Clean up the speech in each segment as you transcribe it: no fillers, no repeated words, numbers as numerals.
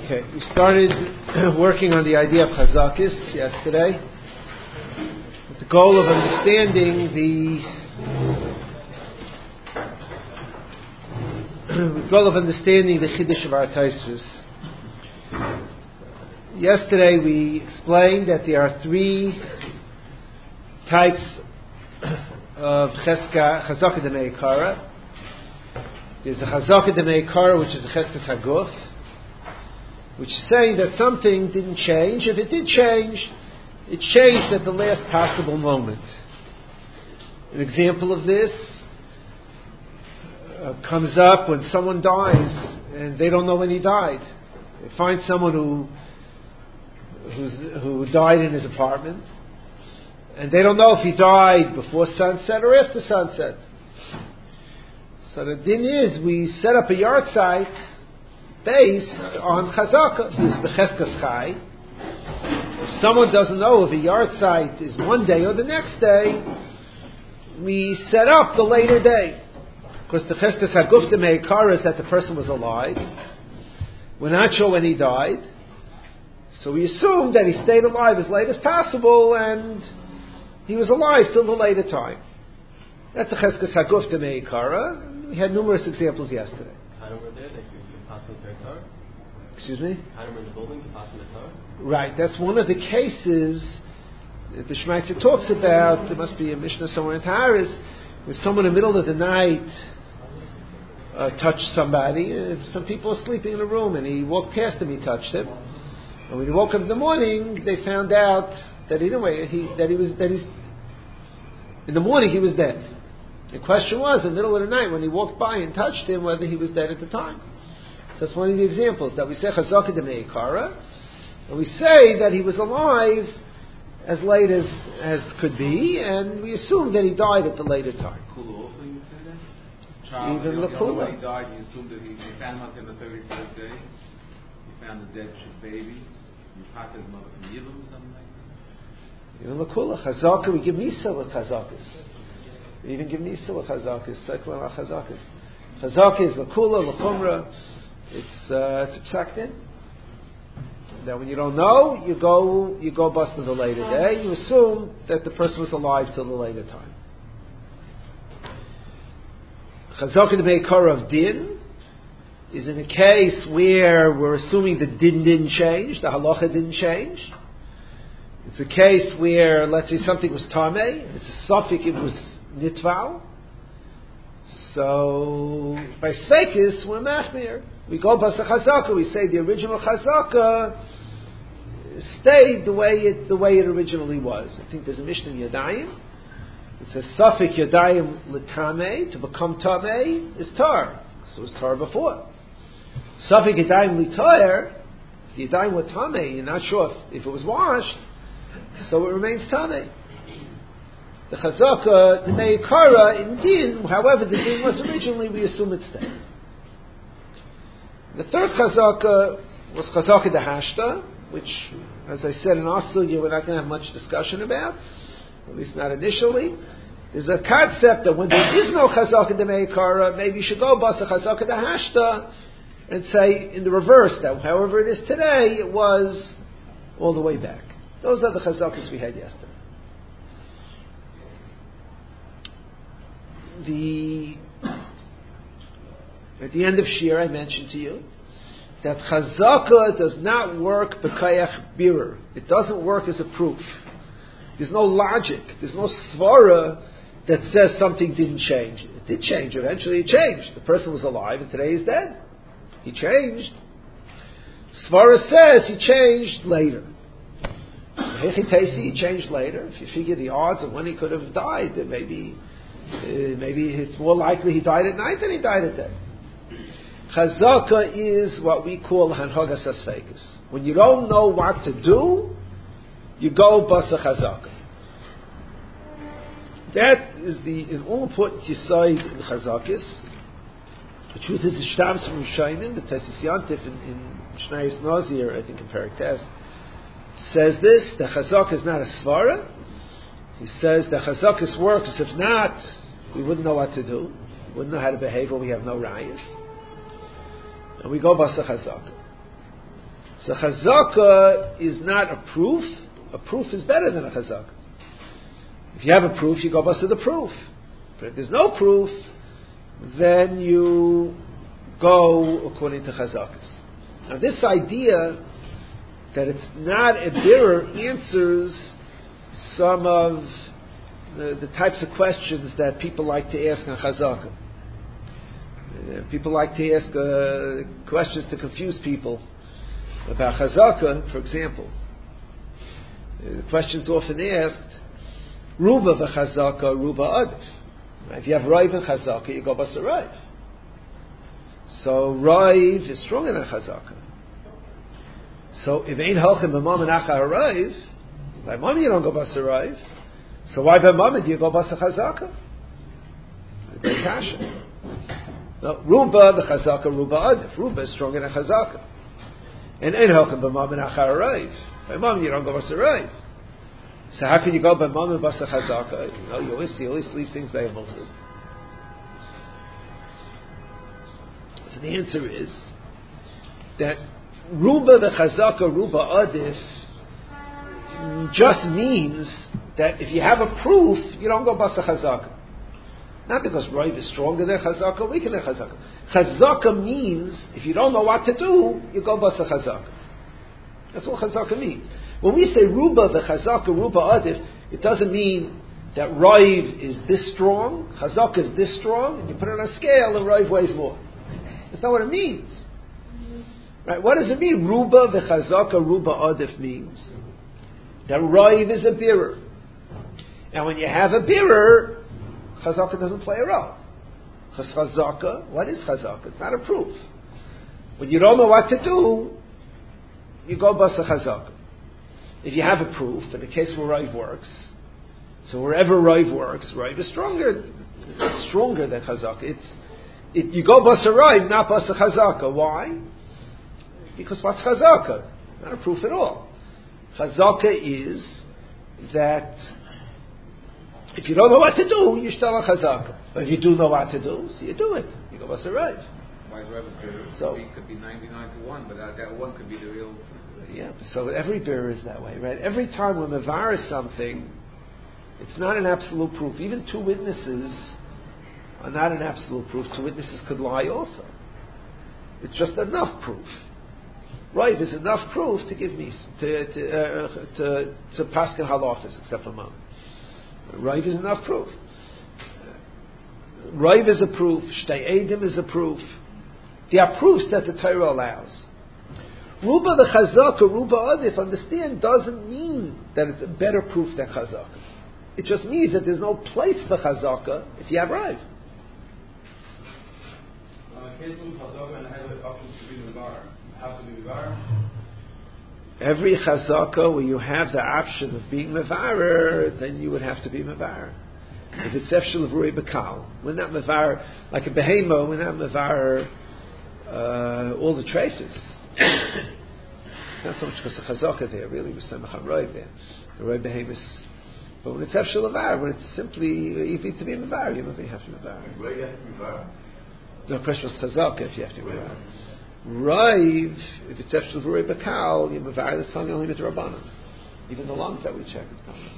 Okay, we started working on the idea of chazakis yesterday with the goal of understanding the Chiddush of our Tosfos. Yesterday we explained that there are three types of chazakah d'meikara. There's a chazakah d'meikara, which is the cheskas haguf, which is saying that something didn't change. If it did change, it changed at the last possible moment. An example of this comes up when someone dies and they don't know when he died. They find someone who died in his apartment, and they don't know if he died before sunset or after sunset. So the din is, we set up a yard site based on chazakah. There's the cheskas chai. If someone doesn't know if a yard site is one day or the next day, we set up the later day. Because the cheskas haguf d'meikara is that the person was alive. We're not sure when he died. So we assume that he stayed alive as late as possible and he was alive till the later time. That's the cheskas haguf d'meikara. We had numerous examples yesterday. Excuse me? In the building, right, that's one of the cases that the Shmaitzer talks about. There must be a Mishnah somewhere in Taharis where someone in the middle of the night touched somebody. Some people were sleeping in a room and he walked past them, he touched him. And when he woke up in the morning, they found out that in the morning he was dead. The question was, in the middle of the night, when he walked by and touched him, whether he was dead at the time. So that's one of the examples, that we say chazakah d'meikara, and we say that he was alive as late as could be, and we assume that he died at the later time. Kula also, you would say that? Child, even the kula. When he died, you assumed that they found him on the 31st day. You found the dead baby. You packed his mother from Yibam, something like that. Even the kula, chazakah, we give misa with chazakas. We even give misa with chazakas. Sekla chazakas. Chazakah is l'kula, l'chumra. It's a psak din. Now, when you don't know, you go bust to the later day. You assume that the person was alive till the later time. Chazakah d'meikara of din is in a case where we're assuming the din didn't change, the halacha didn't change. It's a case where, let's say, something was tameh, it's a suffix, it was nitval. So, by sveikis, we're machmir. We go basa chazakah, we say the original chazakah stayed the way it originally was. I think there's a Mishnah in Yadayim. It says, suffix Yadayim l'tameh, to become tameh, is tar. So it was tar before. Suffix Yadayim l'toyer, if the Yadayim were tameh, you're not sure if it was washed, so it remains tameh. The chazakah, the meikara, in din, however the din was originally, we assume it stayed. The third chazakah was chazakah d'hashta, which, as I said in our sugya, we're not going to have much discussion about, at least not initially. There's a concept that when there is no chazakah d'meikara, maybe you should go basa chazakah d'hashta and say in the reverse, that however it is today, it was all the way back. Those are the chazakas we had yesterday. At the end of Shir, I mentioned to you that chazakah does not work b'kayach birer. It doesn't work as a proof. There's no logic. There's no svara that says something didn't change. It did change. Eventually it changed. The person was alive and today he's dead. He changed. Svara says he changed later. He changed later. If you figure the odds of when he could have died, then maybe it's more likely he died at night than he died at day. Chazakah is what we call hanhagas asfeikus. When you don't know what to do, you go basa chazakah. That is an all-important yisoid in chazakis. The truth is, the shtams from Rishonim, the Tesis Yantif in Shnayis Nazir, I think in Perek Tes, says this: the chazakah is not a svara. He says the chazakis works. If not, we wouldn't know what to do. We wouldn't know how to behave when we have no rayas. And we go basa chazakah. So chazaka is not a proof. A proof is better than a chazaka. If you have a proof, you go bust the proof. But if there's no proof, then you go according to chazakas. Now this idea that it's not a birur answers some of the types of questions that people like to ask on chazaka. People like to ask questions to confuse people about chazaka, for example. The question's often asked, Ruba v'chazaka, Ruba adif. If you have Raiv and chazaka, you go basa Raiv. So Raiv is stronger than chazaka. So if ain't halchim b'mam and achar Raiv, by mom you don't go basa Raiv. So why by mom do you go basa chazaka? No, Ruba the chazaka, Ruba adif. Ruba is stronger than chazaka. And ain't halchim b'mam and achar Raiv. By mom you don't go basa Raiv. So how can you go by mom and basa chazaka? You always leave things by a mosul. So the answer is that Ruba the chazaka, Ruba adif just means that if you have a proof, you don't go basa chazaka. Not because Raiv is stronger than chazaka, weaker than chazaka. Chazaka means if you don't know what to do, you go basa chazaka. That's what chazaka means. When we say Ruba the chazaka, Ruba adif, it doesn't mean that Raiv is this strong, chazaka is this strong, and you put it on a scale and Raiv weighs more. That's not what it means. Right? What does it mean? Ruba the chazaka, Ruba adif means that Raiv is a birur. And when you have a birur, chazaka doesn't play a role. Chazaka, what is chazaka? It's not a proof. When you don't know what to do, you go basa chazaka. If you have a proof, in the case where Raiv works, so wherever Raiv works, Raiv is stronger. It's stronger than chazaka. You go basa Raiv, not basa chazaka. Why? Because what's chazaka? Not a proof at all. Chazaka is that if you don't know what to do, you still a chazaka. But if you do know what to do, so you do it. You go basa Raiv. Why is Raiv so it could be 99-1, but that one could be the real. Yeah, so every birur is that way, right? Every time when mevar is something, it's not an absolute proof. Even two witnesses are not an absolute proof. Two witnesses could lie also. It's just enough proof. Right, there's enough proof to give me to paskin halachas, except for mom. Raiv is enough proof. Raiv is a proof. Shtei Eidim is a proof. There are proofs that the Torah allows. Ruba the chazaka, Ruba adif, understand, doesn't mean that it's a better proof than chazaka. It just means that there's no place for chazaka if you have Raiv. Every chazaka where you have the option of being mevarer, then you would have to be mevarer. If it's efshel of rui bekal, we're not mevarer like a behemo. We're not mevarer all the treifas. It's not so much because the chazaka there really was semacham roiv there, the roi behemis. But when it's efshel of var, when it's simply you need to be mevarer, you don't have to be mevarer. No question was chazaka if you have to be mevarer. Raiv, if it's efshel of rui bekal, you're mevarer. That's telling only midrabanan. Even the lungs that we check is coming.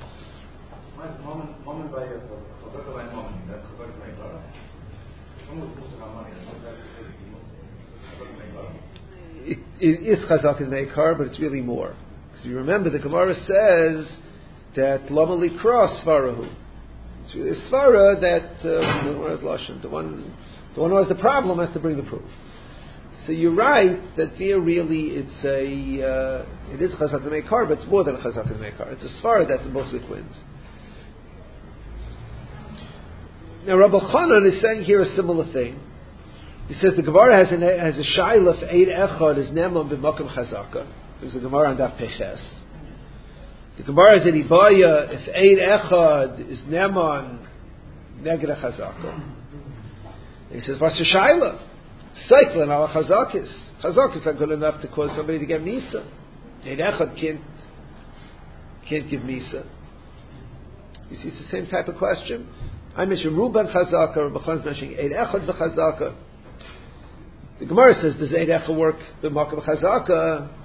It is chazak and meikar, but it's really more. Because you remember the Gemara says that lama likra svarahu. It's really a svara that the one who has the problem has to bring the proof. So you're right that there really it is chazak and meikar, but it's more than a chazak and meikar. It's a svara that mostly wins. Now Rabbi Chanan is saying here a similar thing. He says the Gemara has a shaila for Eid Echad is Neman b'Makom Chazaka. There's a Gemara on Daf Peches. The Gemara is in Ibaya if Eid Echad is Neman Neged Chazaka. He says what's the shaila? Cycling ala Chazakis. Chazakis are good enough to cause somebody to get Misa. Eid Echad can't give Misa. You see, it's the same type of question. I mentioned Ruban Chazaka, Rabbi Chan's mentioning Eid Echad v'Chazaka. The Gemara says, does Eid Echad work b'Makom Chazaka?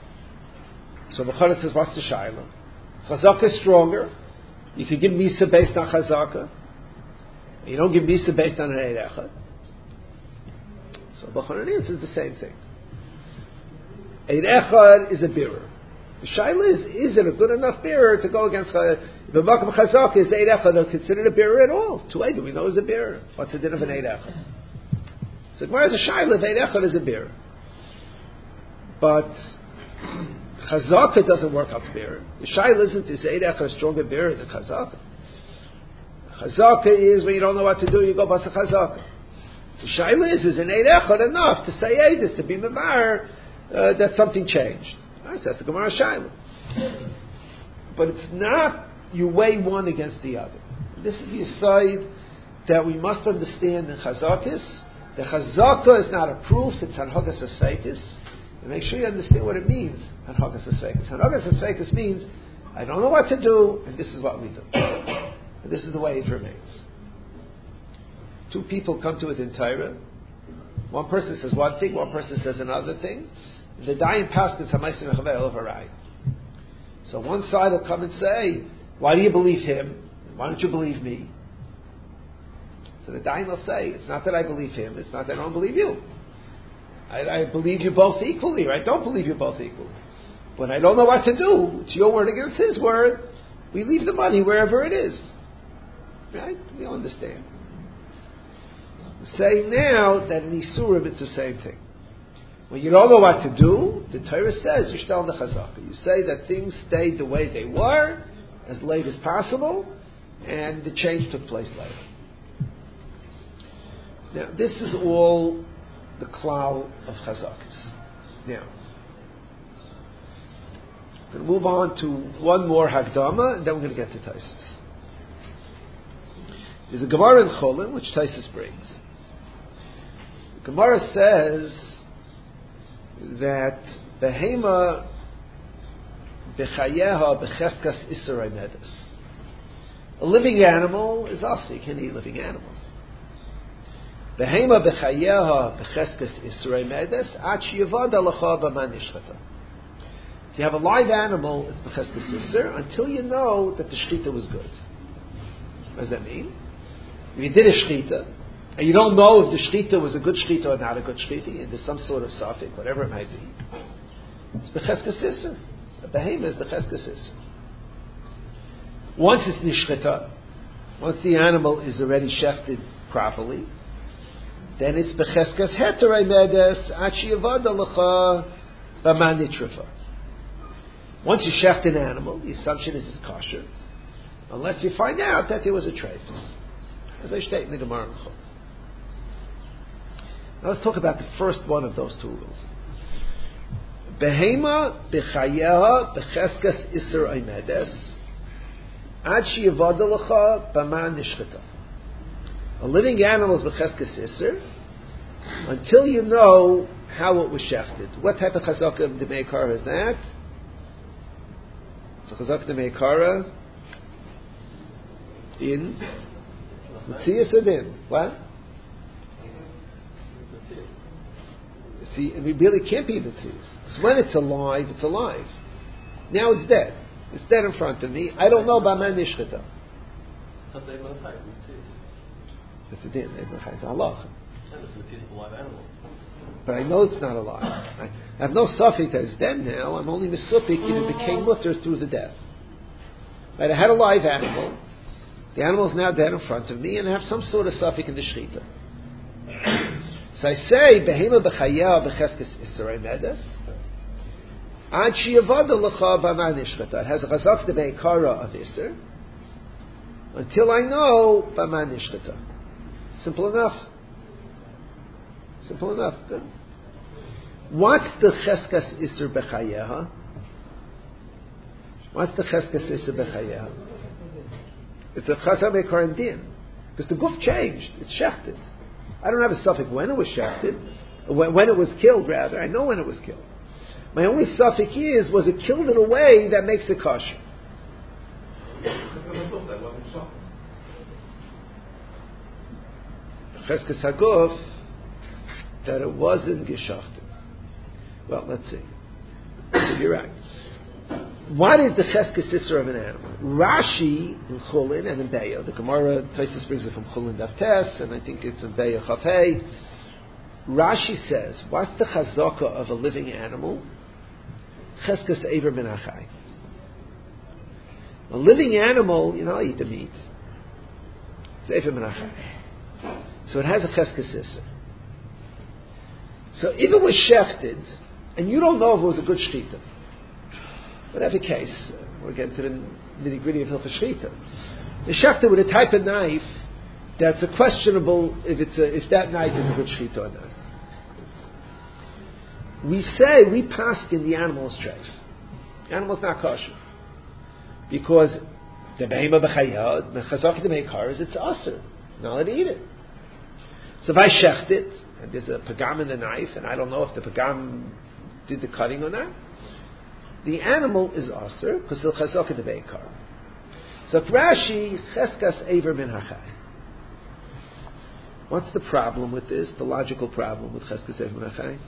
So Bechara says, what's the Shaila? Chazaka is stronger. You could give Misa based on Chazaka. You don't give Misa based on an Eid Echad. So Bechara answers the same thing. Eid Echad is a bearer. The Shaila is it a good enough bearer to go against if a Makam Chazaka is Eid Echad considered a bearer at all? Two Eid, we know is a bearer. What's the din of an Eid Echad? So Gemara is a Shaila if Eid Echad is a bearer. But Chazaka doesn't work out to bearer. The Shaila isn't is Eid Echad a stronger bearer than Chazaka. Chazaka is when you don't know what to do, you go Basa Chazaka. The Shaila is an Eid Echad enough to say Eidus, to be Memar, that something changed. Right, that's the Gemara Shaila. But it's not you weigh one against the other. This is the aside that we must understand in Chazakis. The Chazaka is not a proof, it's Hanhagas Asfekis. And make sure you understand what it means, Hanhagas Asfekis. Hanhagas Asfekis means, I don't know what to do, and this is what we do. And this is the way it remains. Two people come to it in Torah. One person says one thing, one person says another thing. The dying pastor is Hamaisim Chavel Harai. So one side will come and say, why do you believe him? Why don't you believe me? So the dying will say, it's not that I believe him, it's not that I don't believe you. I believe you both equally, or I don't believe you both equally. When I don't know what to do, it's your word against his word, we leave the money wherever it is. Right? We all understand. We're saying now that in Isurim it's the same thing. When you don't know what to do, the Torah says, you shtel the chazaka. You say that things stayed the way they were, as late as possible, and the change took place later. Now, this is all the klal of chazakas. Now, we're going to move on to one more Hagdama, and then we're going to get to Taisus. There's a Gemara in Cholin, which Taisus brings. The Gemara says that behema bechayeha becheskas iseray medes. A living animal is also, you can't eat living animals. Behema bechayeha becheskas iseray medes at sheyavad alacha b'man nishchata. If you have a live animal, it's becheskas iser until you know that the shchita was good. What does that mean? If you did a shchita, and you don't know if the shchita was a good shchita or not a good shchita, and there's some sort of safek, whatever it might be, it's becheskas iser. The behema is becheskas iser. Once it's nishchita, once the animal is already shechted properly, then it's becheskas heterei medes at sheyavad alacha b'man nitrafa. Once you shecht an animal, the assumption is it's kosher, unless you find out that there was a treifus, as I state in the Gemara in Chol. Now let's talk about the first one of those two rules. Behema b'chayeha b'cheskas iser aymedes ad sheyavad alacha b'man nishchata. A living animal is b'cheskas iser until you know how it was shechted. What type of chazaka of the meikara is that? It's a chazaka of the meikara in Metzias Adin. What? See, it really can't be Metzias. So when it's alive, it's alive. Now it's dead. It's dead in front of me. I don't know about man nishchata. It's a din. It's Allah. But I know it's not alive. I have no suffix that it's dead now. I'm only misupik if it became mutter through the death. Right? I had a live animal. The animal is now dead in front of me, and I have some sort of suffix in the shechita. So I say, behema b'chayah b'cheskes iserei medes, ad sheyavad alacha b'man nishchata. It has a chazak de beikara of iser, until I know b'man nishchata. Simple enough. Simple enough. Good. What's the cheskas iser b'chayah? What's the cheskas iser b'chayah? It's a chazak beikara din. Because the guf changed. It's shechted. I don't have a suffix when it was shechted, when it was killed, rather. I know when it was killed. My only suffix is, was it killed in a way that makes it kosher? Cheskes haguf, that it wasn't geshachted. Well, let's see. You're right. What is the cheskes isser of an animal? Rashi in Chulin and in Beya, the Gemara Tosfos brings it from Chulin Daf Tes, and I think it's in Beya Chaf Hei. Rashi says, what's the chazaka of a living animal? Cheskes Eiver Min Achai. A living animal, I eat the meat. It's Eiver Min Achai. So it has a cheskes isser. So if it was shechted, and you don't know if it was a good shechita, whatever case, we're getting to the nitty gritty of Hilchos Shechita. The shechted with a type of knife that's a questionable if that knife is a good shechita or not. We paskin the animal's treif. The animal's not kosher because the behema b'chayad, the chazak the meikar it's aser, not allowed to eat it. So if I shecht it and there's a pagam in the knife and I don't know if the pagam did the cutting or not, the animal is aser because the chazak the meikar. So Rashi cheskas eiver min hachai. What's the problem with this? The logical problem with cheskas eiver min hachai?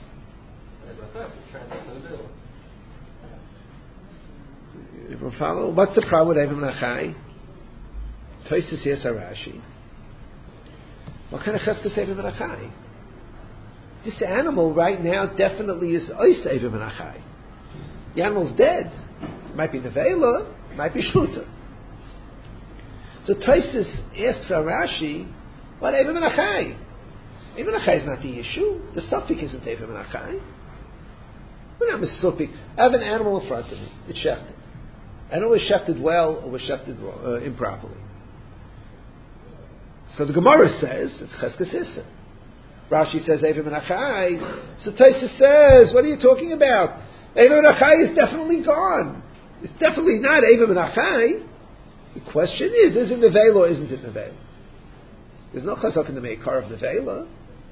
Everyone follow? What's the problem with eiver min hachai? Tosfos here Rashi. What kind of cheskas eiver min hachai? This animal right now definitely is ois eiver min hachai. The animal's dead. It might be nevela, it might be shluta. So Tosfos asks Rashi, what eiver min hachai? Eiver min hachai is not the issue. The suffix isn't eiver min hachai. We're not misupik. I have an animal in front of me. It's shechted. I don't know if it was shechted well or was shechted improperly. So the Gemara says it's cheskes isser. Rashi says eiver min hachai. So Tosfos says, what are you talking about? Eiver min hachai is definitely gone. It's definitely not eiver min hachai. The question is it nevela or isn't it nevela? There's no chazak in the meikar of nevela.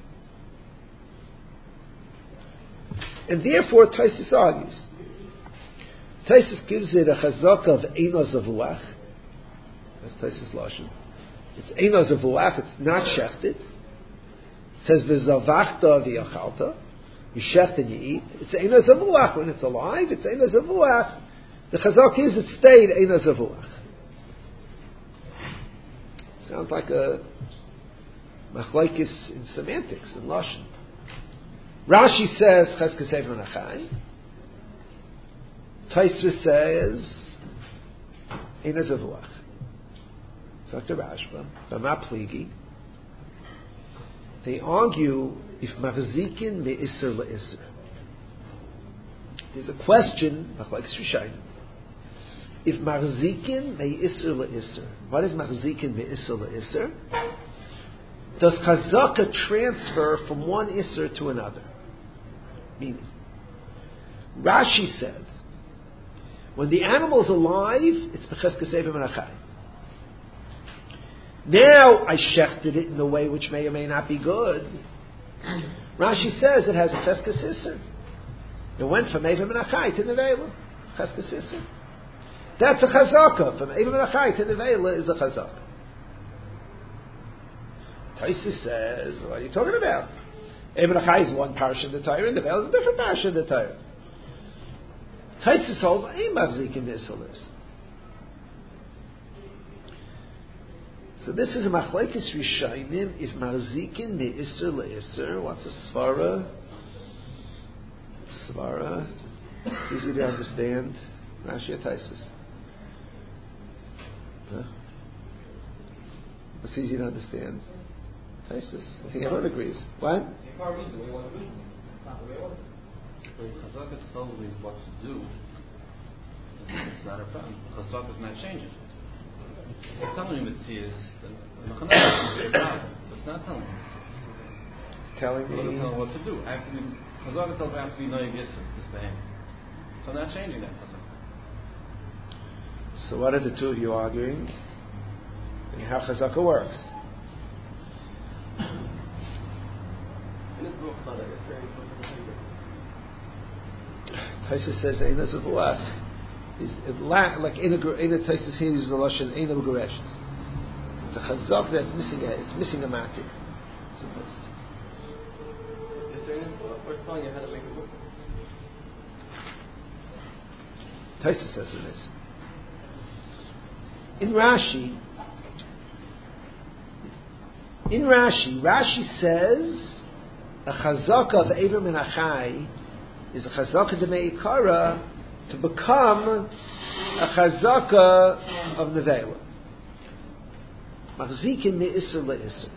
And therefore Tosfos argues. Tosfos gives it a chazak of eino zavuach. That's Tosfos lashon. It's eino zavuach. It's not shechted. It says v'zavachta v'yachalta. You shecht and you eat. It's eino zavuach when it's alive. It's eino zavuach. The chazak is it stayed eino zavuach. Sounds like a machlokes in semantics in lashon. Rashi says cheskes eiver min hachai. Tosfos says eino zavuach. So Dr. Rashba, b'ma pligi. They argue if machzikin me'isser le'isser. There's a question machlokes Rishonim. If machzikin me'isser le'isser, what is machzikin me'isser le'isser? Does chazaka transfer from one isser to another? Meaning, Rashi said, when the animal's alive, it's b'cheskes eiver min hachai. Now I shechted it in a way which may or may not be good. Rashi says it has a cheskes isser. It went from eiver min hachai to nevela. Cheskes isser. That's a chazaka. From eiver min hachai to nevela is a chazaka. Tosfos says, what are you talking about? Eiver min hachai is one parsha in the Torah, and nevela is a different parsha in the Torah. Tosfos holds ein machzikin me'isser le'isser. So this is a machlokes Rishonim. If machzikin me'isser le'isser, what's a svara? Svara. It's easy to understand. Rashi or Tosfos? Huh? It's easy to understand. Tosfos. I think everyone agrees. What? You can't read the way you want to read it. It's not the way you want it. But if Chazaka tells me what to do, it's not a problem. Chazaka is not changing. It's telling me Matthias, the Mechanah is a problem. It's not telling me Matthias. It's telling me. It's telling what to do. Chazaka tells me I have to be Noyeg Yisr, this behavior. So I'm not changing that Chazaka. So what are the two of you arguing? And how chazaka works? Tosfos says eino zavuach. Like in a Tosfos here uses the lashon eino gereshes. It's a chazak that's missing a matik. We're telling you how to make it work. Taisa says it is. In Rashi, Rashi says a chazaka of Eiver Min Achai is a chazaka de meikara to become a chazaka of nevela. Machzikin me'isr le'isr.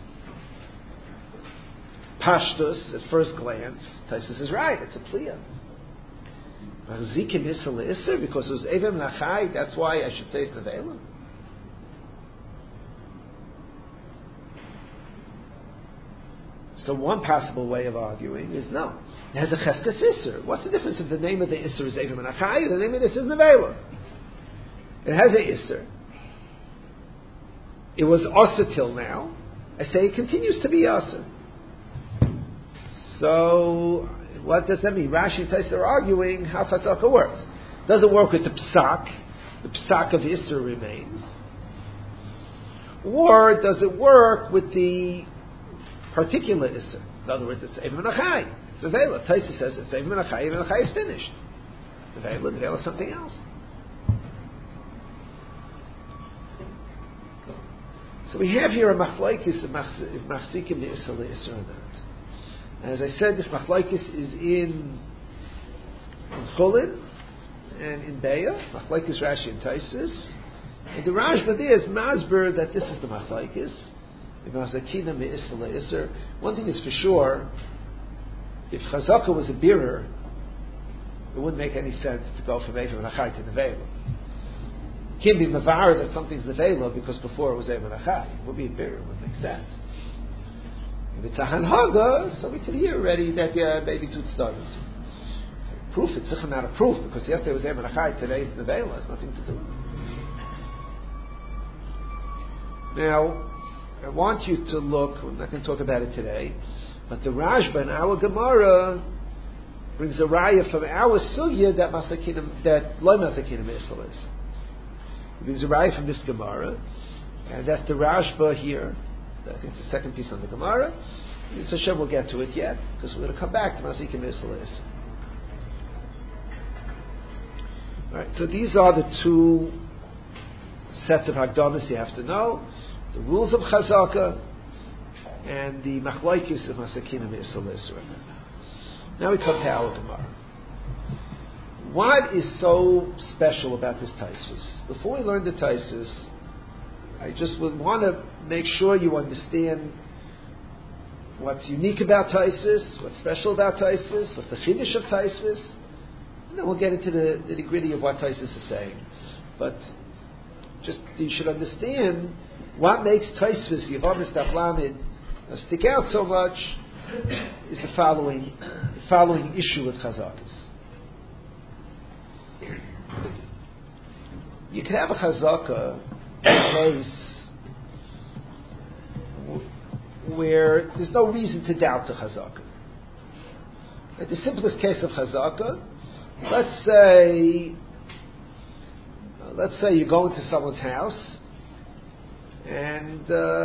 Pashtus, at first glance, Taisus is right, it's a pliya. Machzikin me'isr le'isr, because it was Eiver Min Achai, that's why I should say it's nevela. So one possible way of arguing is no. It has a cheskas isser. What's the difference if the name of the isser is Eiver Min Achai or the name of the isser is nevela? It has a isser. It was asa till now. I say it continues to be asa. So what does that mean? Rashi and Taisa are arguing how chazaka works. Does it work with the psak? The psak of isser remains. Or does it work with the particular isser? In other words, it's Eiver Min Achai. It's nevela. Taisa says it's Eiver Min Achai. Eiver Min Achai is finished. Nevela is something else. So we have here a machlaikis if machzikim the isser le'isser or not. And as I said, this machlaikis is in Chulin and in Beya, machlaikis Rashi and Taisus. And the Rashba there is masber that this is the machlaikis. One thing is for sure, if chazaka was a birer, it wouldn't make any sense to go from Eiver Min Achai to nevela. It can't be mavar that something's nevela because before it was Eiver Min Achai. It would be a birer, it would make sense. If it's a hanhaga, so we can hear already that maybe tooth started. Proof, it's a not a proof because yesterday was Eiver Min Achai, today it's nevela. It's nothing to do with it. Now, I want you to look, we're not going to talk about it today, but the Rashba in our Gemara brings a raya from our sugya that loy masakinim isel is. He brings a raya from this Gemara, and that's the Rashba here. I think it's the second piece on the Gemara. It's a Hashem, we'll get to it yet, because we're going to come back to masakinim isel is. Alright, so these are the two sets of Hagdamas you have to know. The rules of Chazaka and the machlaikis of Masakinim Isser L'Isra. Now we come to our Gemara. What is so special about this Taisus? Before we learn the Taisus, I just would want to make sure you understand what's unique about Taisus, what's special about Taisus, what's the chiddush of Taisus, and then we'll get into the nitty-gritty of what Taisus is saying. But just you should understand what makes Taisvis Yevamis Daf Lamed stick out so much is the following issue with Chazakas. You can have a Chazaka case where there's no reason to doubt the Chazaka. Like the simplest case of Chazaka, let's say you go into someone's house and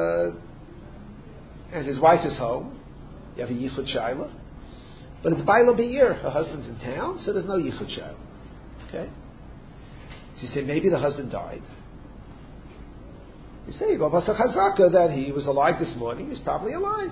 his wife is home. You have a yichud shayla, but it's baila be'ir. Her husband's in town, so there's no yichud shayla. Okay. So you say maybe the husband died. You say you go basa chazaka that he was alive this morning. He's probably alive.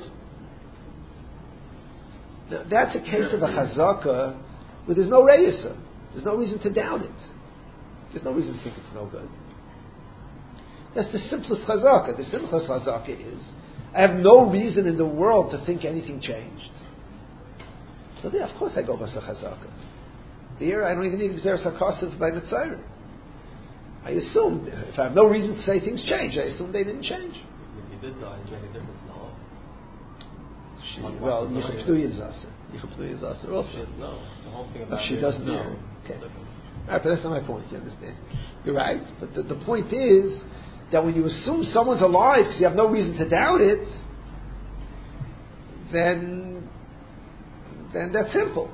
Now, that's a case of a chazaka where there's no reisa. There's no reason to doubt it. There's no reason to think it's no good. That's the simplest chazaka. The simplest chazaka is, I have no reason in the world to think anything changed. So there, of course I go basa chazaka. There, I don't even need Gzer Sarkasiv by Mitzayr. I assume, if I have no reason to say things change, I assume they didn't change. If he did die, is there any difference now? Well, Yichud Pneuya is Aser. Yichud Pneuya is Aser also. No, the whole thing about she doesn't know. Okay. Different. All right, but that's not my point, you understand? You're right, but the point is that when you assume someone's alive because you have no reason to doubt it, then that's simple.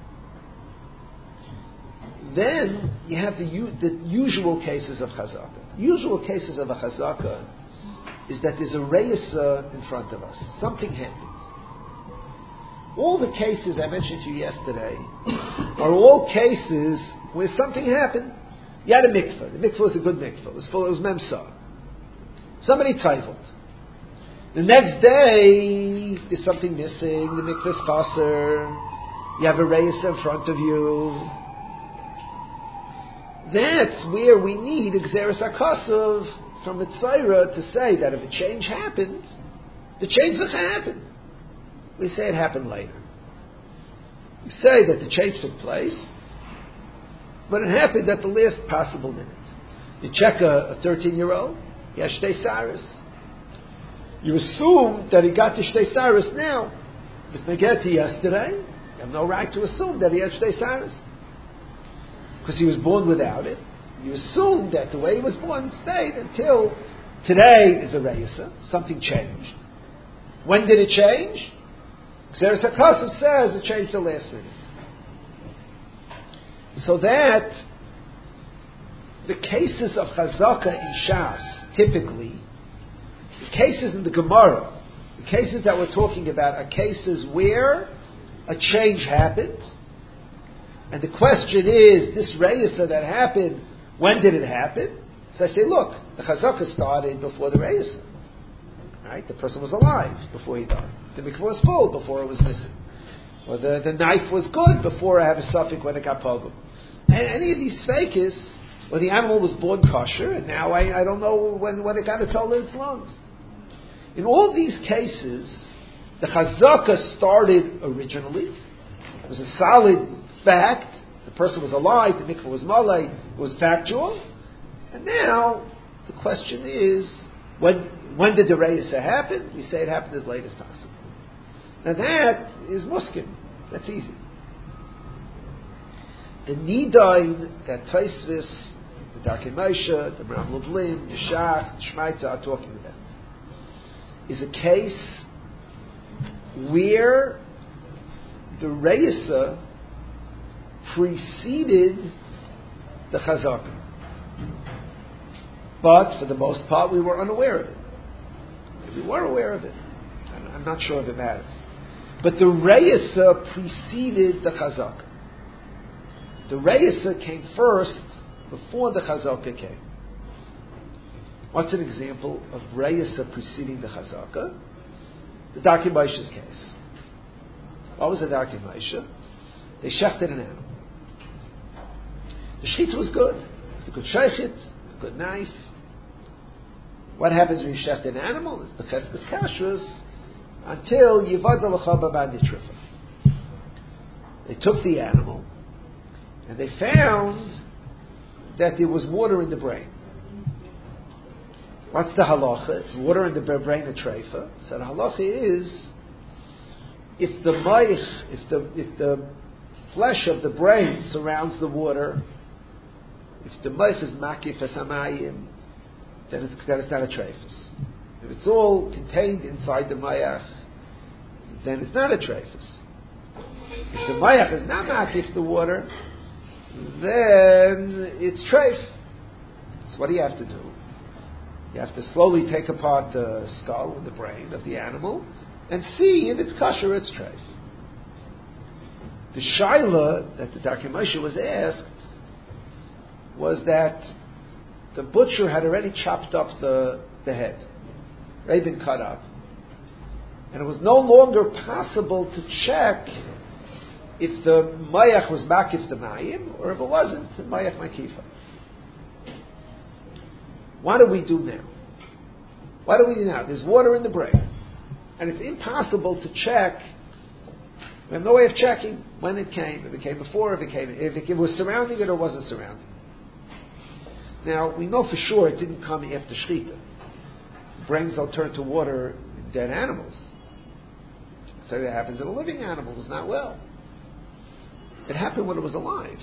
Then you have the usual cases of chazaka. Usual cases of a chazaka is that there's a reisa in front of us. Something happened. All the cases I mentioned to you yesterday are all cases where something happened. You had a mikveh. The mikveh was a good mikveh. It was memsa. Somebody titled. The next day, there's something missing. The mikveh is chaser. You have a reis in front of you. That's where we need Gzeres HaKosov from Mitzayra to say that if a change happened, the change happened. We say it happened later. We say that the change took place, but it happened at the last possible minute. You check a 13-year-old, he has Shtei Saris. You assume that he got to Shtei Saris now. If it's Negeti yesterday, you have no right to assume that he had Shtei Saris. Because he was born without it. You assume that the way he was born stayed until today is a reisa. Something changed. When did it change? Gzeres HaKosov says it changed the last minute. So that the cases of Chazaka in Shas, typically, the cases in the Gemara, the cases that we're talking about are cases where a change happened, and the question is, this reisa that happened, when did it happen? So I say, look, the Chazaka started before the reisa. Right? The person was alive before he died. The mikvah was full before it was missing. Or the knife was good before I have a suffix when it got pogum. And any of these fakis, or the animal was born kosher, and now I don't know when it got its hole in its lungs. In all these cases, the Chazaka started originally. It was a solid fact. The person was alive, the mikvah was malay, it was factual. And now, the question is, when did the reisa happen? We say it happened as late as possible. Now that is muskim. That's easy. The nidain that Taisvis, the Darkei Moshe, the Ram Lublin, the Shach, the Shmaitza are talking about is a case where the reisa preceded the Chazaka. But for the most part, we were unaware of it. We were aware of it. I'm not sure if it matters. But the reisa preceded the Chazaka. The reisa came first before the Chazaka came. What's an example of reisa preceding the Chazaka? The Darkei Moshe's case. What was the Darkei Moshe? They shechted an animal. The shechita was good. It was a good shechit, a good knife. What happens when you shecht an animal? It's becheskes kashrus until yivad l'chaba b'anitrifa. They took the animal and they found that there was water in the brain. What's the halacha? It's water in the brain of treifa. So the halacha is if the flesh of the brain surrounds the water, if the moich is makif esamayim, then it's not a treifus. If it's all contained inside the mayach, then it's not a treifus. If the mayach is not makif the water, then it's treif. So what do you have to do? You have to slowly take apart the skull and the brain of the animal and see if it's kosher or it's treif. The shaila that the Darkei Moshe was asked was that the butcher had already chopped up the head. It had been cut up. And it was no longer possible to check if the mayach was makif the mayim, or if it wasn't, the mayach makifa. What do we do now? What do we do now? There's water in the brain. And it's impossible to check. We have no way of checking when it came, if it came before, if it was surrounding it or wasn't surrounding it. Now, we know for sure it didn't come after shechita. Brains don't turn to water in dead animals. So that happens in a living animal who's not well. It happened when it was alive.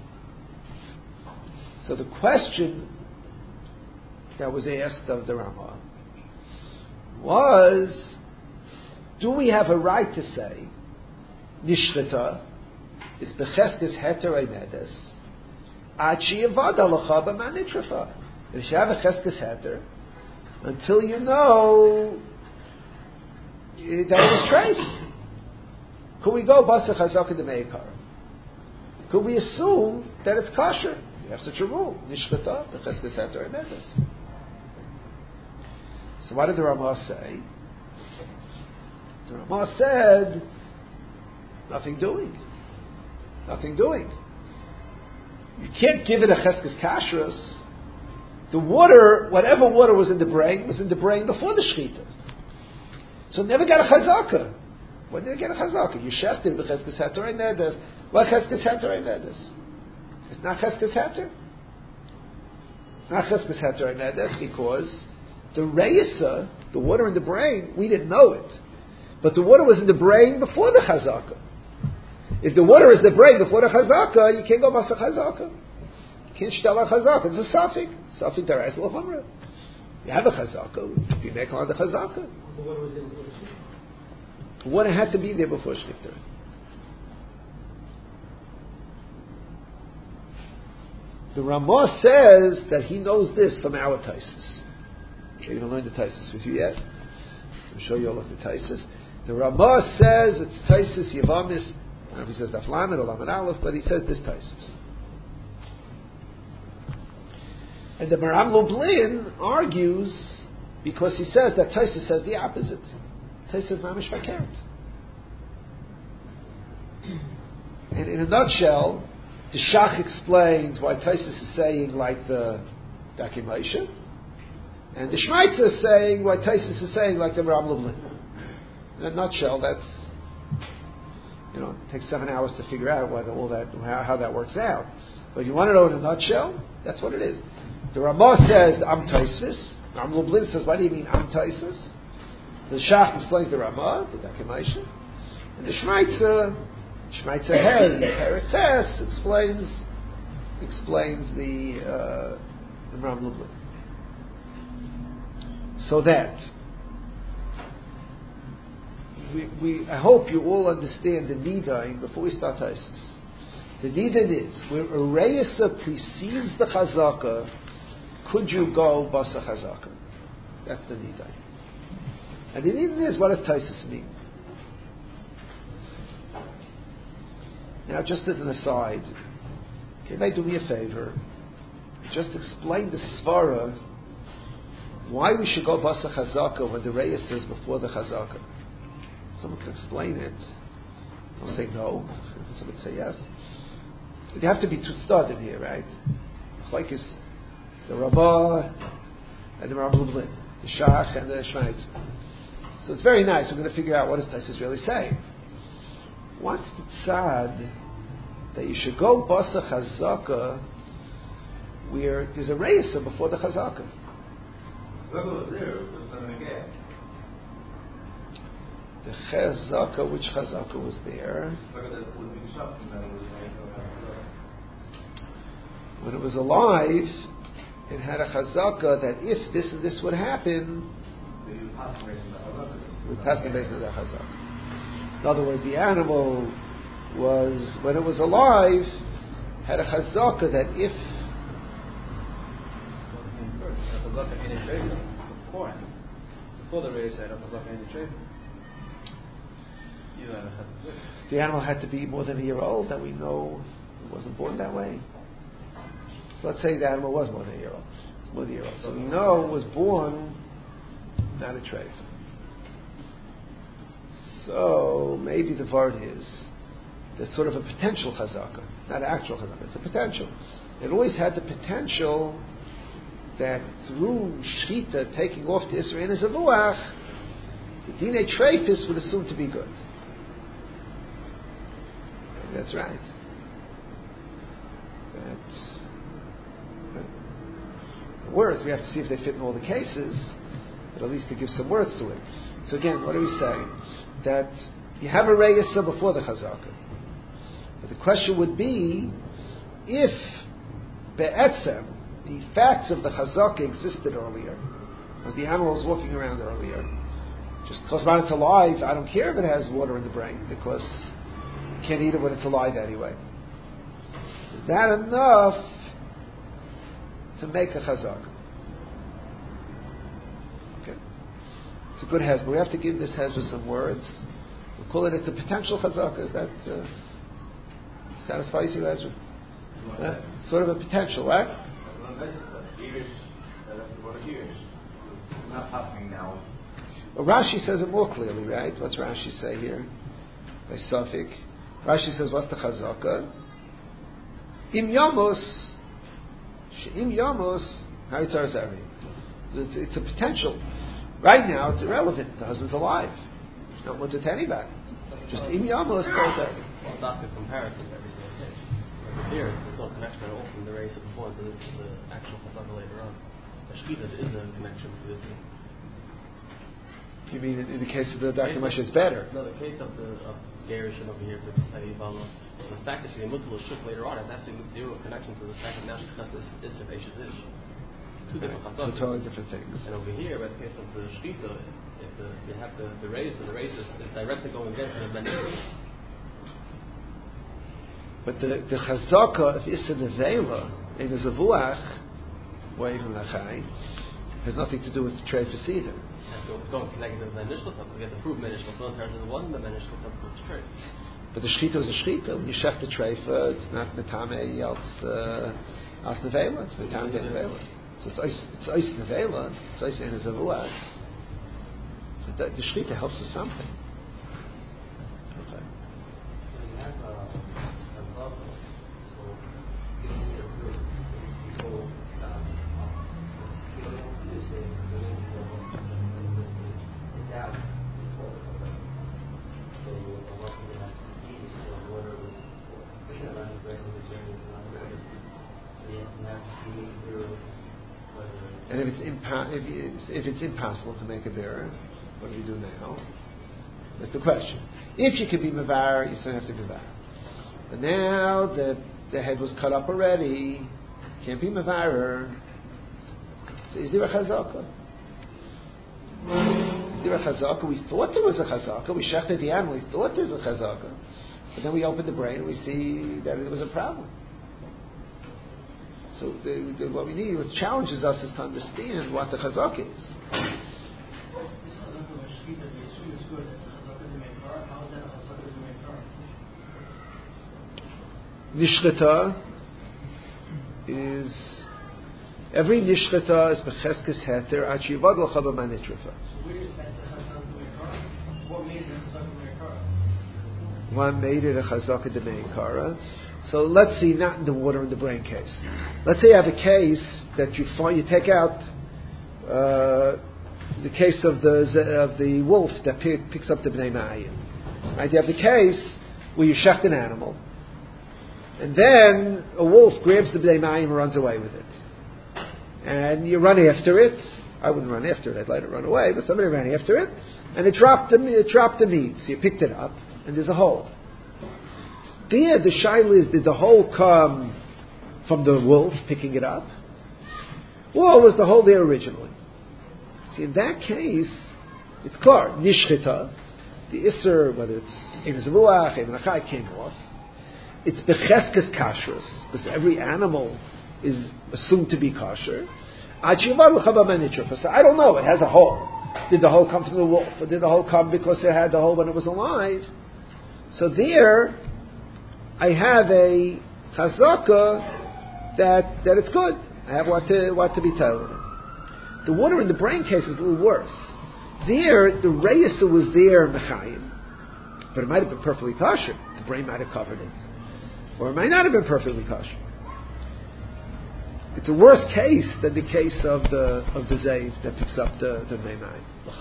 So the question that was asked of the Ramah was, do we have a right to say, Nishtata is becheskes heter einedes, ad she'yavad alacha b'manitrafa. If you have a cheskes heter, until you know that it was treif. Could we go basa chazaka de meikar? Could we assume that it's kosher? We have such a rule. Nishchata, the Cheskes Heter Emedes. So what did the Ramah say? The Ramah said, nothing doing. Nothing doing. You can't give it a Cheskes Kashrus. The water, whatever water was in the brain before the Shechita. So it never got a Chazaka. When did it get a Chazaka? You shechted with Cheskes Heter Emedes. What Cheskes Heter Emedes? It's not Cheskes Heter. Not Cheskes Heter Emedes because the Reisa, the water in the brain, we didn't know it. But the water was in the brain before the Chazaka. If the water is in the brain before the Chazaka, you can't go Basa Chazaka. You can't Shtala Chazaka. It's a Safik. Safik Darais L'Chomra. You have a Chazaka. You make on the Chazaka. The water was there before the Shechita. The water had to be there before Shechita. The Ramah says that he knows this from our Taisus. I haven't learned the Taisus with you yet. I'm sure you all looked at Taisus. The Ramah says it's Taisus Yavamis. I don't know if he says Daf Lamed or Lamed Aleph, but he says this Taisus. And the Maram Lublin argues because he says that Taisus says the opposite. Taisus says Mamish Fakert. And in a nutshell, the Shach explains why Taisus is saying like the Dakim Moshe, and the Shmaitzer is saying why Taisus is saying like the Maram Lublin. In a nutshell, that's, it takes 7 hours to figure out how that works out. But you want to know in a nutshell, that's what it is. The Ramah says I'm Taisus. Maram Lublin says, what do you mean I'm Taisus? The Shach explains the Ramah, the Dakim Moshe, and the Shmaitzer Hey, Periches explains the Maram Lublin. So that I hope you all understand the Nidain before we start Taisus. The Nidain is where a Reisa precedes the Chazaka, could you go Basa Chazaka? That's the Nidain. And the Nidain is, what does Taisus mean? Now, just as an aside, can you do me a favor? Just explain the Svara, why we should go Basa Chazaka when the Reis is before the Chazaka. Someone can explain it. I'll say no. Someone would say yes. You have to be two-studded here, right? Like is the Rabbah and the Maram Lublin, the Shach and the Shmaitz. So it's very nice. We're going to figure out what does Taisus really say. What's the tzad that you should go Basa Chazaka where there's a Reisa before the Chazaka? The Chazaka, which Chazaka was there? When it was alive, it had a Chazaka that if this and this would happen, it would pass based on that Chazaka. In other words, the animal was, when it was alive, had a Chazaka that if before the race had a Chazaka in the trade. The animal had to be more than a year old, that we know it wasn't born that way. So let's say the animal was more than a year old. It's more than a year old. So we know it was born not a treif. So maybe the word is there's sort of a potential chazaka, not actual chazaka. It's a potential. It always had the potential that through shchita taking off the Israel and Zavuach, the Dinei Treifis would assume to be good. And that's right. The words, we have to see if they fit in all the cases, but at least to give some words to it. So again, what are we saying? That you have a Reyesa before the Chazaka. But the question would be, if Be'etzem, the facts of the Chazaka existed earlier, because the animal was walking around earlier, just because when it's alive, I don't care if it has water in the brain, because you can't eat it when it's alive anyway. Is that enough to make a Chazaka? Okay. It's a good hezbollah. We have to give this hezbollah some words. We'll call it, it's a potential Chazaka. Is that satisfies you, Ezra? Sort of a potential, right? Not happening now. Well, Rashi says it more clearly, right? What's Rashi say here? By Sufik. Rashi says, what's the chazaka? Im Yamos, Haritzar Zari. It's a potential. Right now, it's irrelevant. The husband's alive. It's not much to anybody. Just Im Yamos, Haritzar Zari. Well, that's the comparison of every single case. Like here, there's no connection at all from the race before to the actual chazaka later on. The shkita is a connection to the two. You mean in the case of the Dr. Moshe, it's better? No, the case of Gershon over here for Teddy Bala. So the fact that she's Mutzal Shuk later on has absolutely zero connection to the fact that now she's got this Isser It's two different chazakas. Two totally different things. And over here, by the case of the Shkita, if you have the race, and the race is directly going against the benefit. But the chazaka of Issa Nevela in the Zavuach, way from Nachai, has nothing to do with the Treifus either. So it's going to negative the initial top. We have to prove initial top. In terms of the one, the initial top goes straight. But the shchita is a shchita. When you shech the treifa, it's not metame als nevela. It's metame get nevela. So it's ice nevela. It's ice in a zavuah. So the shchita helps with something. Okay. You have a problem. So you need a group before starting off. You don't understand the way down before the problem. So what we have to see is water with clean around the bread and the journey is not water. So you have to be through whether. And if it's impossible to make a beer, what do we do now? That's the question. If you can be mavar, you still have to be mavar. But now the head was cut up already, can't be mavar. So is there a chazaka? Is there a chazaka? We thought there was a chazaka. We shechted the animal. We thought there was a chazaka. But then we open the brain and we see that it was a problem. So what we need, what challenges us, is to understand what the chazaka is. Nishtata is every nishtata is becheskes heter at shivad l'chaba manitrifa. One made it a chazaka de meikara. So let's see, not in the water in the brain case. Let's say you have a case that you take out the case of the wolf that picks up the bnei ma'ayim. Right? You have the case where you shecht an animal, and then a wolf grabs the bnei ma'ayim and runs away with it. And you run after it. I wouldn't run after it, I'd let it run away, but somebody ran after it, and it dropped the meat. So you picked it up, and there's a hole. There, the shaila is, did the hole come from the wolf picking it up? Or was the hole there originally? See, in that case, it's clear. Nishchita, the Isser, whether it's Ein Zeruach, Ein Achai, came off. It's Becheskes Kashrus, because every animal is assumed to be kosher. So I don't know, it has a hole. Did the hole come from the wolf? Or did the hole come because it had the hole when it was alive? So there, I have a chazaka that it's good. I have what to be told. The water in the brain case is a little worse. There, the reisa was there mechayim, but it might have been perfectly kosher. The brain might have covered it, or it might not have been perfectly kosher. It's a worse case than the case of the zayd that picks up the meimayim.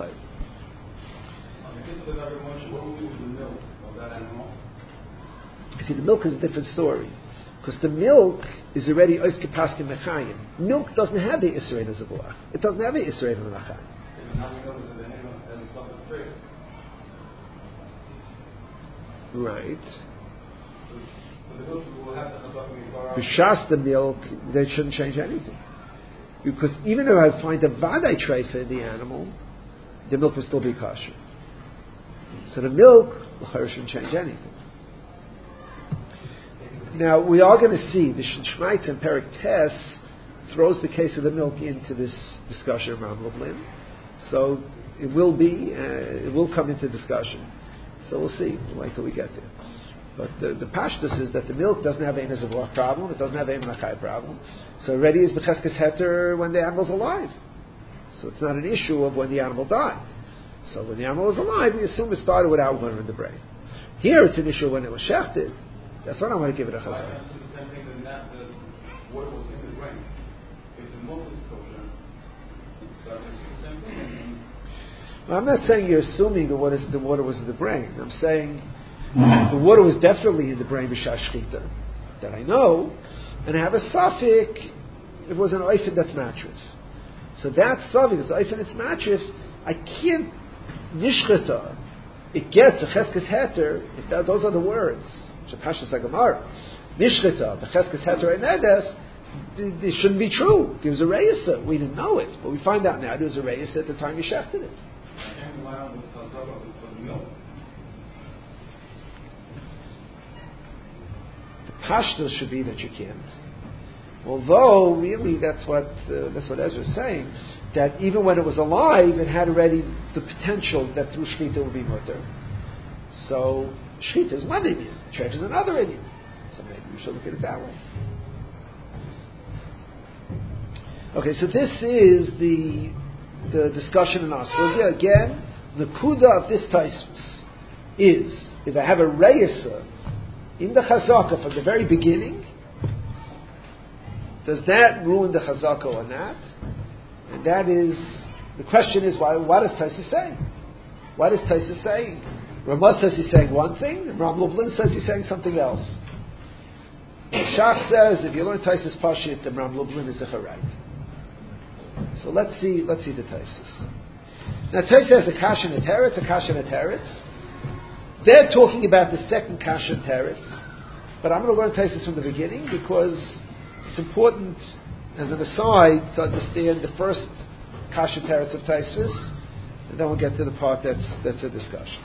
You see, the milk is a different story. Because the milk is already oiske paskin mechayim. Milk doesn't have the Israel as a buach. It doesn't have the Israel as a mechayim. Right. B'shas the milk, they shouldn't change anything. Because even if I find a vadai treifa in the animal, the milk will still be kosher. So the milk, the shouldn't change anything. Now, we are going to see the Shmaitz and Perek Tes throws the case of the milk into this discussion of Ram Lublin. So it will come into discussion. So we'll see. We'll wait till we get there. But the pashtus is that the milk doesn't have ein hazavach problem, it doesn't have ein menachai problem. So already is becheskes heter when the animal's alive. So it's not an issue of when the animal died. So when the animal was alive, we assume it started without water in the brain. Here it's an issue when it was shechted. That's why I want to give it a chazal. The same thing that the water was in the brain. If the milk is kosher, so it's the same thing. Well, I'm not saying you're assuming the water was in the brain. I'm saying the water was definitely in the brain b'shas shchita, that I know, and I have a suffix. It was an oifen that's mattress. So that suffix is oifen it's mattress. I can't nishchita. It gets a cheskes heter if those are the words. Shapashas Hagamar, nishchita b'cheskes heter and edes. It shouldn't be true. There was a reisa. We didn't know it, but we find out now there was a reisa at the time you shechted it. The pashtus should be that you can't. Although, really, that's what Ezra is saying, that even when it was alive, it had already the potential that through shchita would be mutter. So, shchita is one inyan, treif is another inyan. So maybe we should look at it that way. Okay, so this is the discussion in our sugya. Again, the kuda of this taisvus is, if I have a reisa in the chazaka from the very beginning, does that ruin the chazaka or not? And that is, the question is, what does Taisus say? What is Taisus saying? Ramah says he's saying one thing, and Ram Lublin says he's saying something else. Shach says, if you learn Taisus Pashit, then Ram Lublin is a charait. So let's see the Taisus. Now Taisus has a kasha and a teretz. They're talking about the second kasha and teretz, but I'm going to learn Taisus from the beginning because it's important, as an aside, to understand the first kasha teretz of Taisus, and then we'll get to the part that's a discussion.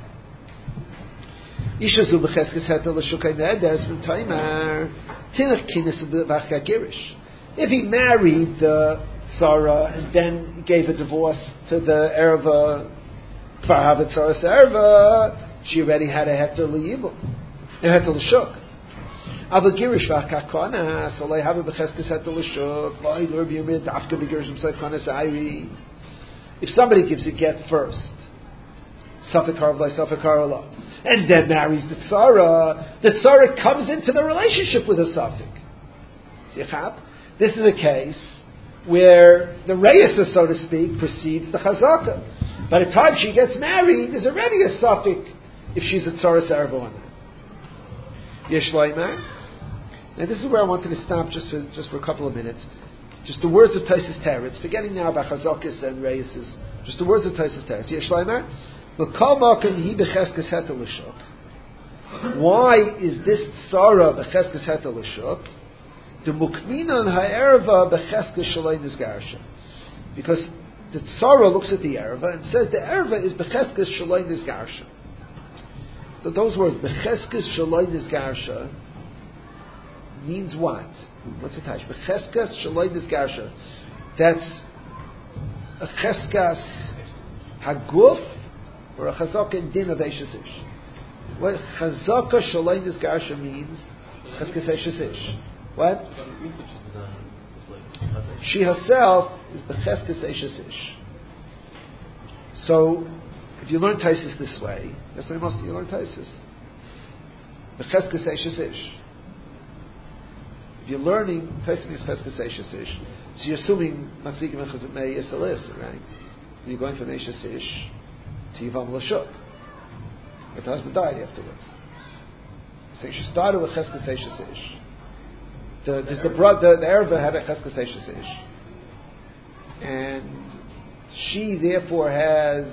Ishazu b'cheskes heter l'shukay ne'edes v'taymar tinach kinis v'achka girish. If he married the Sarah and then gave a divorce to the Erva, Kvar Havet Sarah Erva, she already had a heter l'yibum, a heter l'shuk. Ava girish v'achka kona, so lay have a b'cheskes heter l'shuk, loy l'ur b'yumid, afka b'girish m'sayf kona sa'iri. If somebody gives a get first, Safek Harvlai, Safek Harvlai, and then marries the Tzara comes into the relationship with a Safek. This is a case where the Reisa, so to speak, precedes the Chazaka. By the time she gets married, there's already a Safek if she's a Tzara Sarva or not. Yeshloimah. Now this is where I wanted to stop just for a couple of minutes. Just the words of Taisus Teretz, forgetting now about Chazakas and Reises, just the words of Taisus Teretz. Yeshloimah. Why is this tzara b'cheskes heter l'shuk? The mukminan ha'erva b'cheskes shalei nizgarsha. Because the tzara looks at the erva and says the erva is b'cheskes shalei nizgarsha. Those words, b'cheskes shalei nizgarsha, means what? What's it? B'cheskes shalei nizgarsha. That's a cheskas haguf, or a chazaka in din of Eishes Ish. What chazaka shalei nizgarsha means? Cheskes Eishes Ish. What? She herself is the cheskes Eishes Ish. So, if you learn Taisus this way, that's why most of you learn Taisus. The cheskes Eishes Ish. If you're learning Taisus means cheskes Eishes Ish, so you're assuming Machzikim and Chazimei Yisalis, right? You're going from Eishes Ish to Yivam L'Shuk. But the husband died afterwards. So she started with Cheskes Eishes Ish. The Erva had a Cheskes Eishes Ish. And she therefore has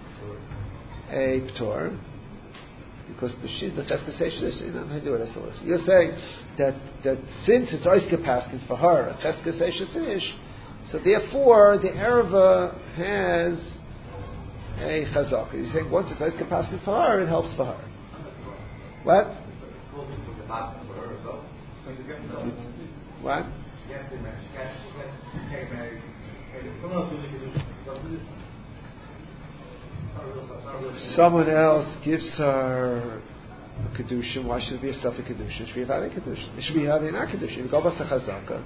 a P'tor, because she's the Cheskes Eishes Ish. You're saying that since it's Oiske Paskin for her, a Cheskes Eishes Ish, so therefore the Erva has a chazaka. He's saying once it's ice capacity for her, it helps for her. What? What? Someone else gives her a kedushin. Why should it be a suffix kedushin? It should be a vade kedushin. It should be a vade not kedushin. You go basa chazaka.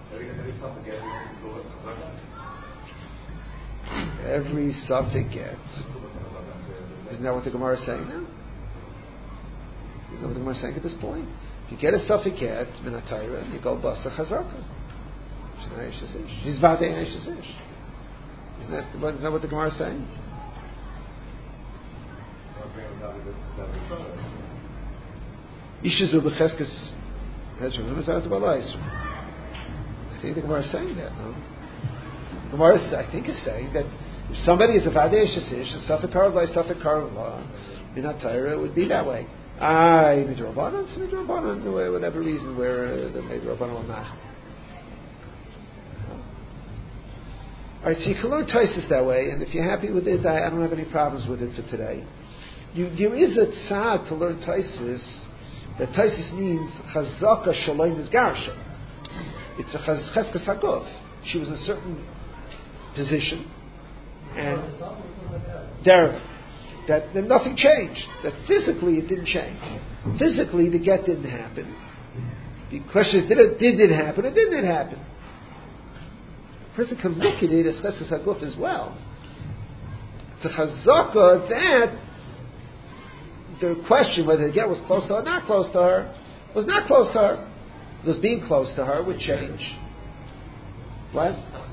Every suffix get. Isn't that what the Gemara is saying now? Isn't that what the Gemara is saying at this point? If you get a suffix get minatayra, you go basa chazaka. She's vade aishasish. Isn't that what the Gemara is saying? Ishazu b'cheskes hechum l'mazat b'alais. I think the Gemara is saying that. No, the Gemara is, I think, is saying that if somebody is a vadei shasish, a safek karavla, safek karavla, minat Torah, it would be that way. Midrabanan, it's midrabanan, whatever reason where the midrabanan or not. All right, so you can learn Taisus that way, and if you're happy with it, I don't have any problems with it for today. There is a tzad to learn Taisus. That Taisus means chazaka shaloim is garsha. It's a cheskas haguf. She was in a certain position, and there, that nothing changed. That physically it didn't change. Physically the get didn't happen. The question is, did it happen or didn't it happen? A person can look at it as cheskas haguf as well. It's a chazaka that the question whether the get was close to her or not close to her was not close to her. Because being close to her would change. What?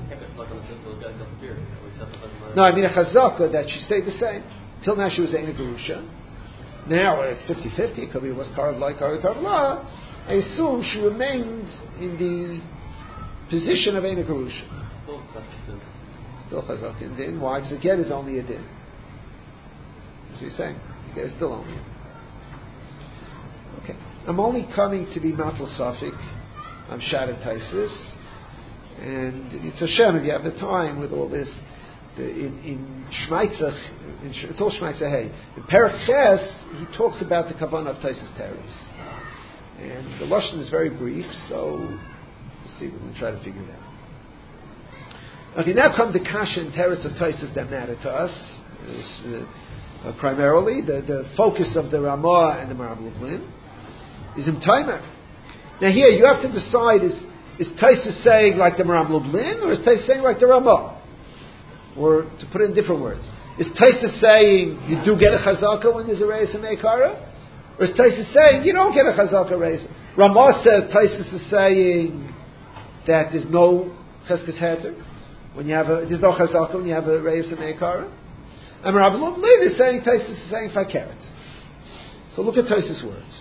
No, I mean a chazaka that she stayed the same. Till now she was Eina Gerusha. Now it's 50-50. It could be was Karav like Karav La. I assume she remained in the position of Eina Gerusha. Still chazaka in din. Why? Because the get is only a din. What's he saying? There's still only. Okay. I'm only coming to be Matal Safik. I'm Shadat Taisis. And it's a Shem if you have the time with all this. In Shmaitzach, it's all Shmaitzach Hey. In Perach Ches, he talks about the Kavanah of Taisis Teres. And the Lashon is very brief, so let's see, we're going to try to figure it out. Okay, now come the Kasha and Teres of Taisis that matter to us. Primarily, the focus of the Ramah and the Marav Lublin is in Taimer. Now here, you have to decide, is Taisus saying like the Marav Lublin, or is Taisus saying like the Ramah? Or, to put it in different words, is Taisus saying you do get a chazaka when there's a reis and meikara? Or is Taisus saying you don't get a chazaka reis? Ramah says Taisus is saying that there's no cheskes heter, when you have there's no chazaka when you have a reis and meikara. And Rabbi Lublin is saying, Taisus is saying Fakeret. So look at Taisus' words.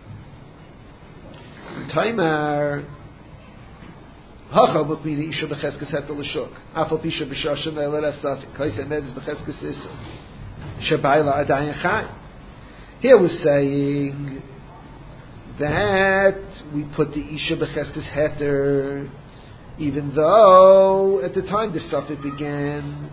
Taimar Hacha Mukmini Isha Becheskes Hetel L'Shuk Afal Pisha B'Shoshan Le'Elel Asafik Kaisa Medis Becheskes Issa Shabayla Adayin Chai. Here we're saying that we put the Isha Becheskes Heter even though at the time the Safik began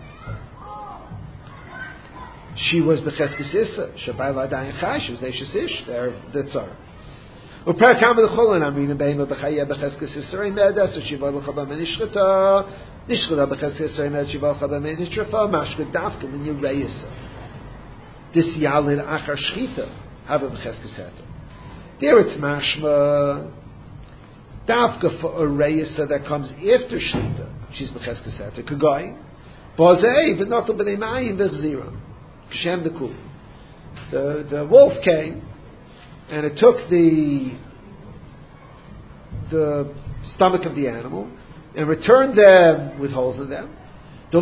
she was becheskes issa. Shabayla adayin chai. She was eishes ish. There, the tzar. Uper kam v'cholin amrina beima b'chaya becheskes issa reimeda. So shiva l'chaba menishchata. Nishchata becheskes issa reimeda. Shiva l'chaba menishtrafa. Mashka dafka min yireyisa. This yalid achar shchita. Hava becheskes heta. There it's mashma. Dafka for a reyisa that comes after shchita. She's becheskes heta. Kagoi. Bozei v'notel b'nei mayim v'chzira. Kshem the Kul. The wolf came and it took the stomach of the animal and returned them with holes in them. We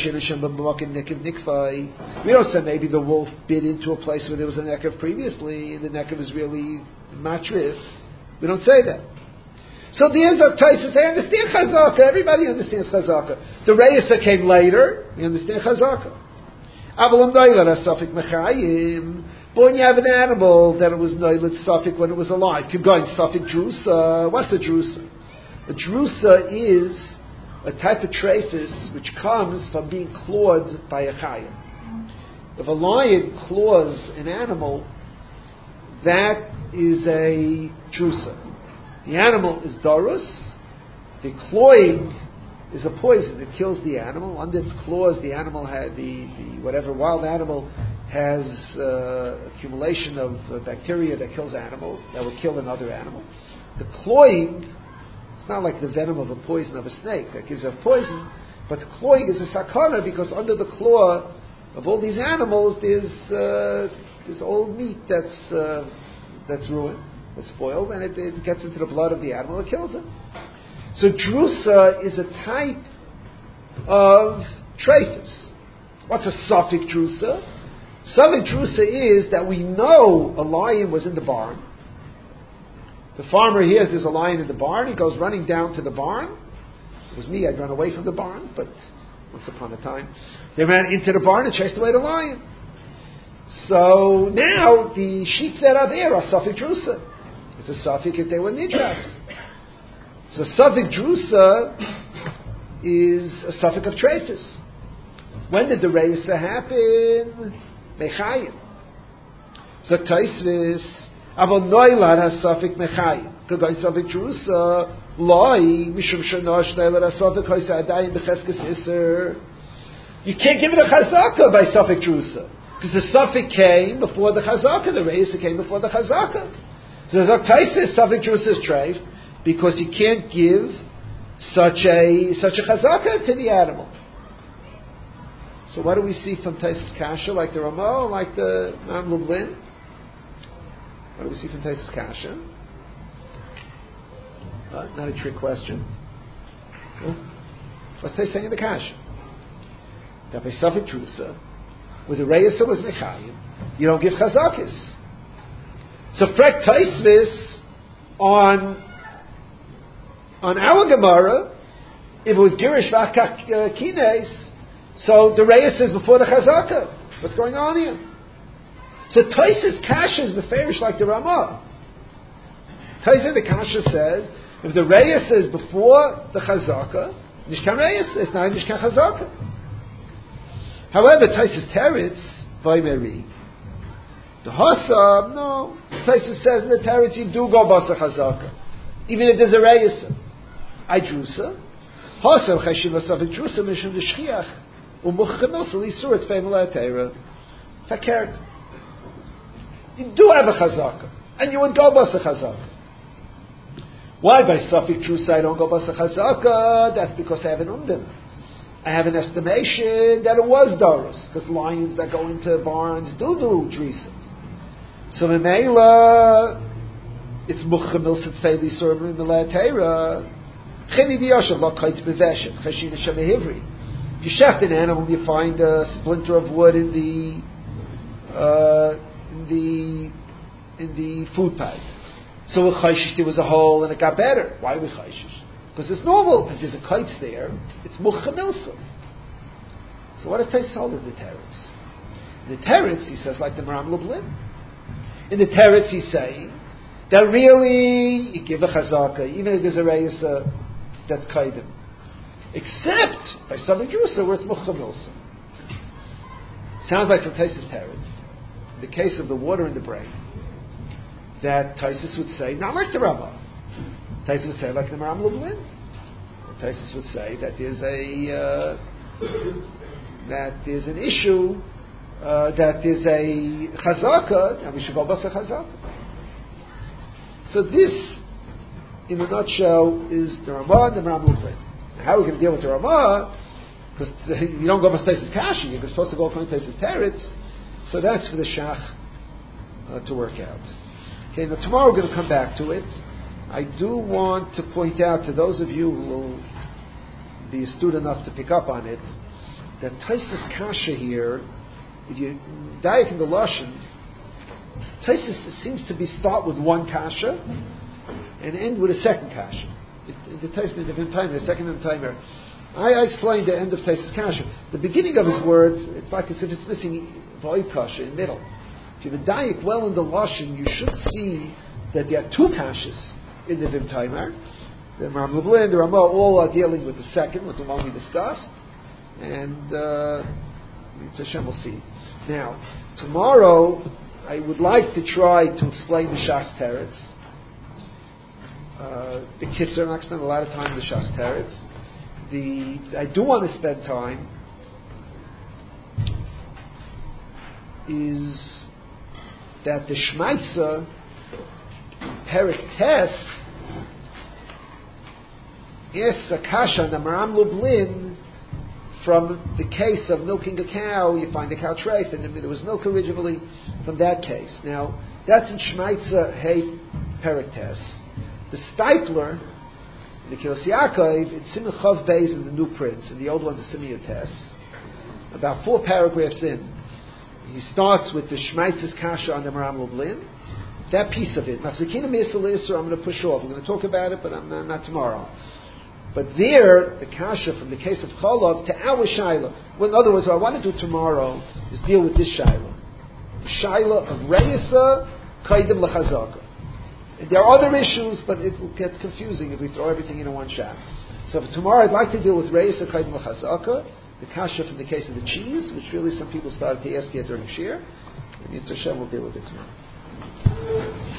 don't say maybe the wolf bit into a place where there was a nekev previously and the nekev is really matriv. We don't say that. So the end of Taisus, they understand Chazaka. Everybody understands Chazaka. The Reisa came later. We understand Chazaka. But when you have an animal that it was noilet suffik when it was alive, keep going, suffik drusa. What's a drusa? A drusa is a type of trephis which comes from being clawed by a chayim. If a lion claws an animal, that is a drusa. The animal is darus. The clawing is a poison that kills the animal. Under its claws, the animal had the whatever wild animal has accumulation of bacteria that kills animals, that will kill another animal. The cloying, it's not like the venom of a poison of a snake that gives off poison, but the cloying is a sakana because under the claw of all these animals there's old meat that's ruined, that's spoiled, and it gets into the blood of the animal, it kills it. So drusa is a type of trephis. What's a suffix drusa? Suffix drusa is that we know a lion was in the barn. The farmer hears there's a lion in the barn. He goes running down to the barn. It was me, I'd run away from the barn, but once upon a time, they ran into the barn and chased away the lion. So now the sheep that are there are suffix drusa. It's a suffix if they were nidras. So suffix drusa is a suffix of trephis. When did the reisa happen? Mechayim. So Taisvis, Avol Noilan has suffix Mechayim. Kagay suffix drusa, Loi, Mishum Shanosh Noilan has suffix Hoysa Adayim Becheskes Isser. You can't give it a chazaka by suffix drusa. Because the suffix came before the chazaka, the reisa came before the chazaka. So Taisvis, suffix drusa is treif, because you can't give such a chazaka to the animal. So what do we see from Taisus Kasha, like the Ramah, like the Mam Lublin? What do we see from Taisus Kasha? Not a trick question. What's Taisus saying in the Kasha? That by Safik Trusa, where the Reisa was Mechayim, you don't give Chazakis. So Frek Taisvis on our Gemara, if it was Girish Vachak Kines, so the Reis is before the Chazaka. What's going on here? So Taisus Kasha is beferish like the Ramah. Taisus the Kasha says, if the Reis is before the Chazaka, Nishkan Reis, it's not Nishkan Chazaka. However, Taisus Teretz, Vaimeri, the Hasa, no. Taisus says in the Teretz, you do go Basa Chazaka. Even if there's a Reis. I Drusa. Hasa, Cheshiva Savik Drusa, Mishum Deshchiach. You do have a chazaka, and you would go basa chazaka. Why by suffix trusa I don't go basa chazaka? That's because I have an umdim. I have an estimation that it was doros, because lions that go into barns do drisa. So Memela, it's muchamil sitfeli survey milatera. Chini biyashav la kaitz beveshet chashina shemehivri. If you shaft an animal, you find a splinter of wood in the food pipe. So with chayshish there was a hole and it got better. Why with chayshish? Because it's normal. If there's a kites there, it's muchamilsa. So what does Tais hold in the Teretz? In the Teretz, he says like the Maram Lublin. In the Teretz, he's saying that really you give a chazaka, even if there's a reisa that's kaidim. Except by Savik Drusa where it's Muchamilsa. Sounds like from Taisus Teretz, in the case of the water in the brain, that Taisus would say, not like the Rambam. Taisus would say like the Maram Lublin. Taisus would say that there's an issue, that there's a chazaka, and we should go basa chazaka. So this, in a nutshell, is the Ramah and the Maram Lublin. How are we going to deal with the Ramah? Because you don't go by Taisus Kashi, you're supposed to go according to Taisus Teretz. So that's for the Shach to work out. Okay, now tomorrow we're going to come back to it. I do want to point out to those of you who will be astute enough to pick up on it, that Taisus Kasha here, if you dive in the Lashon, Taisus seems to be start with one Kasha and end with a second Kasha. The Taisus in the Vimtimer, the second Vimtimer. I explained the end of Taisus Kasha. The beginning of his words, it's like as if it's missing Void Kasha in the middle. If you medayik well in the Lashon, you should see that there are two Kashas in the Vimtimer. The Maram Lublin and the Ramah all are dealing with the second, with the one we discussed. And Hashem will see. Now, tomorrow, I would like to try to explain the Shas Teretz. The kids are not spend a lot of time in the Shas Teretz. I do want to spend time is that the Shmaitza, Perik Tes, asks a kasha on the Maram Lublin from the case of milking a cow. You find a cow treif, and there was milk originally from that case. Now, that's in Shmaitza Hey Perik Tes. The Stipler, the Kilos Yaakov, it's Siman Chav Beis in the New Prince, and the old one's a Siman Yotes. About 4 paragraphs in, he starts with the Shmaitz's Kasha on the Maram Lublin. That piece of it. Machzikina Me'isel Isra, I'm going to push off. We're going to talk about it, but I'm not tomorrow. But there, the Kasha from the case of Cholov to our Shaila. Well, in other words, what I want to do tomorrow is deal with this Shaila. The Shaila of Reisa, Kaidim L'Chazaka. There are other issues, but it will get confusing if we throw everything in one shot. So for tomorrow, I'd like to deal with Reisa Kaidim L'Chazaka, the kasha from the case of the cheese, which really some people started to ask yet during Shir. And Yitzhak Hashem will deal with it tomorrow.